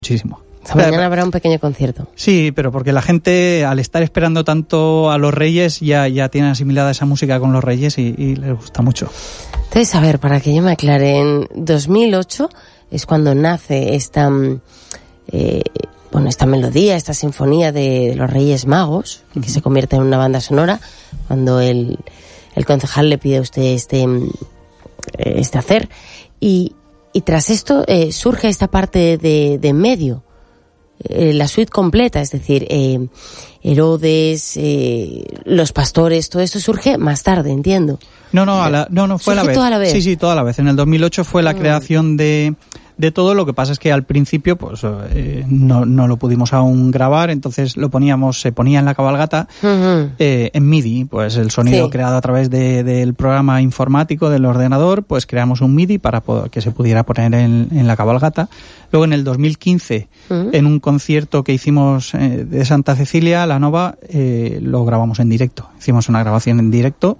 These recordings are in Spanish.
muchísimo. Mañana habrá un pequeño concierto. Sí, pero porque la gente, al estar esperando tanto a los Reyes, ya tiene asimilada esa música con los Reyes y les gusta mucho. Entonces, a ver, para que yo me aclare, en 2008 es cuando nace esta melodía, esta sinfonía de los Reyes Magos, que se convierte en una banda sonora, cuando el concejal le pide a usted este hacer. Y tras esto surge esta parte de en medio, la suite completa, es decir, Herodes, los pastores, todo esto surge más tarde, entiendo. No, fue a la vez. ¿Toda la vez? Sí, toda la vez. En el 2008 fue la creación de todo. Lo que pasa es que al principio pues no lo pudimos aún grabar, entonces se ponía en la cabalgata en MIDI, pues el sonido creado a través del programa informático del ordenador, pues creamos un MIDI para que se pudiera poner en la cabalgata. Luego en el 2015, en un concierto que hicimos de Santa Cecilia, la Nova, lo grabamos en directo. Hicimos una grabación en directo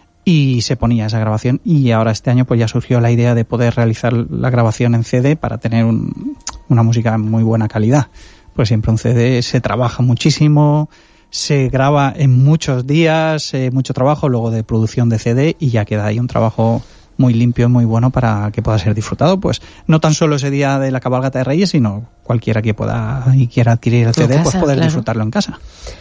y se ponía esa grabación, y ahora este año pues ya surgió la idea de poder realizar la grabación en CD para tener una música en muy buena calidad. Pues siempre un CD se trabaja muchísimo, se graba en muchos días, mucho trabajo luego de producción de CD, y ya queda ahí un trabajo muy limpio y muy bueno para que pueda ser disfrutado, pues no tan solo ese día de la cabalgata de Reyes, sino cualquiera que pueda y quiera adquirir el CD, pues poder disfrutarlo en casa.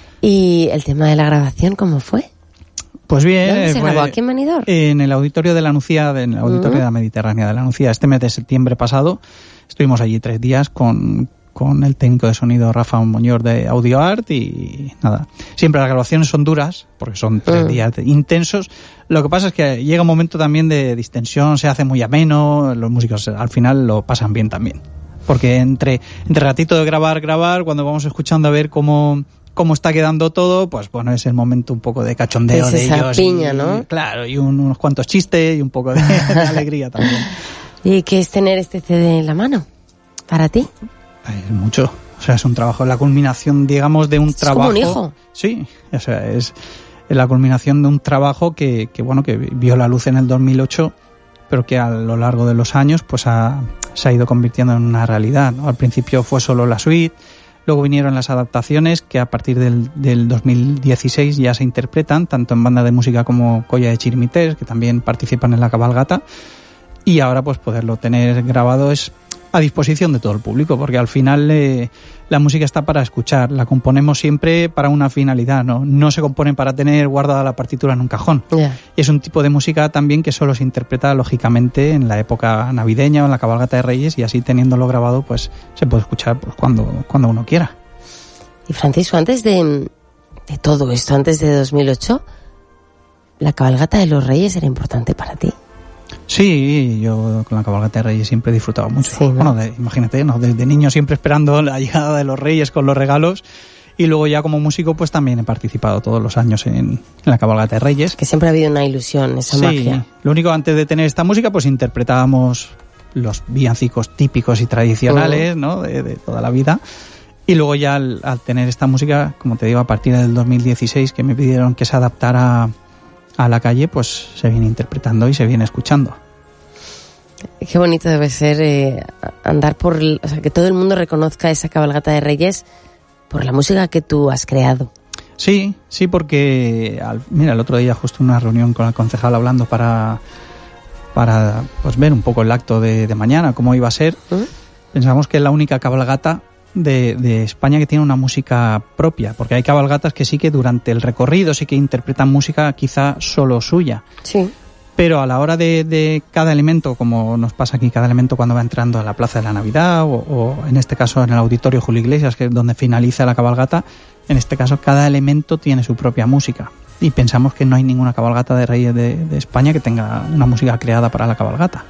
¿Y el tema de la grabación cómo fue? Pues bien, ¿dónde se grabó? ¿Aquí en Benidorm? En el auditorio de la Nucía, en el auditorio de la Mediterránea de la Nucía. Este mes de septiembre pasado estuvimos allí 3 días con el técnico de sonido Rafa Muñoz de Audio Art, y nada. Siempre las grabaciones son duras, porque son 3 días intensos. Lo que pasa es que llega un momento también de distensión, se hace muy ameno, los músicos al final lo pasan bien también. Porque entre ratito de grabar, cuando vamos escuchando a ver cómo está quedando todo, pues bueno, es el momento un poco de cachondeo de ellos. Piña, ¿no? Claro, y unos cuantos chistes y un poco de alegría también. ¿Y qué es tener este CD en la mano para ti? Es mucho. O sea, es un trabajo, la culminación, digamos, de un trabajo. ¿Es como un hijo? Sí, o sea, es la culminación de un trabajo que vio la luz en el 2008, pero que a lo largo de los años pues se ha ido convirtiendo en una realidad, ¿no? Al principio fue solo la suite. Luego vinieron las adaptaciones, que a partir del 2016 ya se interpretan, tanto en banda de música como Colla de Chirimités, que también participan en la cabalgata. Y ahora pues poderlo tener grabado es a disposición de todo el público, porque al final la música está para escuchar, la componemos siempre para una finalidad, no se compone para tener guardada la partitura en un cajón. Yeah. Y es un tipo de música también que solo se interpreta lógicamente en la época navideña o en la cabalgata de Reyes, y así teniéndolo grabado pues se puede escuchar pues, cuando uno quiera. Y Francisco, antes de todo esto, antes de 2008, ¿la cabalgata de los Reyes era importante para ti? Sí, yo con la cabalgata de Reyes siempre he disfrutado mucho. Sí, ¿no? Bueno, imagínate, desde niño siempre esperando la llegada de los Reyes con los regalos, y luego ya como músico pues también he participado todos los años en la cabalgata de Reyes. Que siempre ha habido una ilusión, esa magia. Lo único, antes de tener esta música pues interpretábamos los villancicos típicos y tradicionales, ¿no? de toda la vida. Y luego ya al tener esta música, como te digo, a partir del 2016, que me pidieron que se adaptara a la calle, pues se viene interpretando y se viene escuchando. Qué bonito debe ser andar o sea, que todo el mundo reconozca esa cabalgata de Reyes por la música que tú has creado. Sí, porque el otro día justo una reunión con el concejal hablando para pues ver un poco el acto de mañana, cómo iba a ser. Pensamos que es la única cabalgata de España que tiene una música propia, porque hay cabalgatas que sí que durante el recorrido sí que interpretan música quizá solo suya. Sí. Pero a la hora de cada elemento, como nos pasa aquí, cada elemento cuando va entrando a la Plaza de la Navidad o en este caso en el Auditorio Julio Iglesias, que es donde finaliza la cabalgata, en este caso cada elemento tiene su propia música. Y pensamos que no hay ninguna cabalgata de Reyes de España que tenga una música creada para la cabalgata.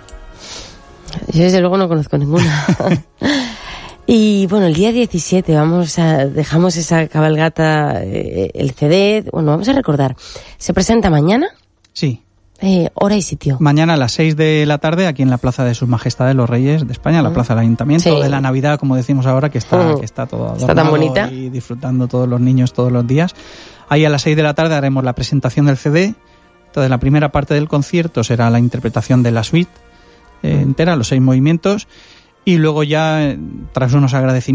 Yo desde luego no conozco ninguna. Y bueno, el día 17 dejamos esa cabalgata, el CD, vamos a recordar. ¿Se presenta mañana? Sí. Hora y sitio. Mañana a las 6 de la tarde aquí en la Plaza de Sus Majestades los Reyes de España, la Plaza del Ayuntamiento, de la Navidad, como decimos ahora, que está todo adornado. Está tan bonita. Y disfrutando todos los niños todos los días. Ahí a las 6 de la tarde haremos la presentación del CD. Entonces la primera parte del concierto será la interpretación de la suite entera, los 6 movimientos. Y luego ya, tras unos agradecimientos,